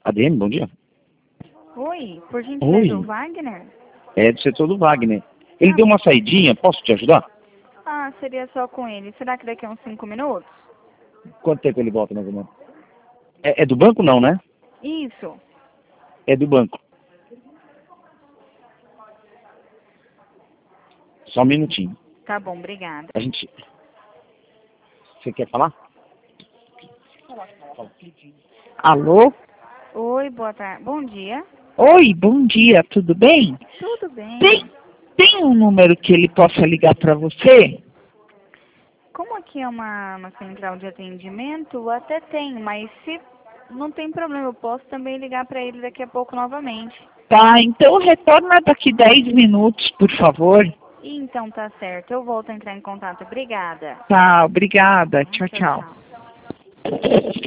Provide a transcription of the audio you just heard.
ADM, bom dia. Oi, por gentileza, Oi. o Wagner? É do setor do Wagner. Ele deu uma saidinha, posso te ajudar? Ah, seria só com ele. Será que daqui a uns 5 minutos? Quanto tempo ele volta, mais ou menos? É do banco não, né? Isso. É do banco. Só um minutinho. Tá bom, obrigada. A gente... Você quer falar? Alô? Oi, boa tarde. Bom dia. Oi, bom dia, tudo bem? Tudo bem? Tem um número que ele possa ligar para você? Como aqui é uma central de atendimento, até tem, mas se não tem problema, eu posso também ligar para ele daqui a pouco novamente. Tá, então retorna daqui 10 minutos, por favor. Então tá certo, eu volto a entrar em contato. Obrigada. Tá, obrigada. Tchau, Tchau, tchau. tchau.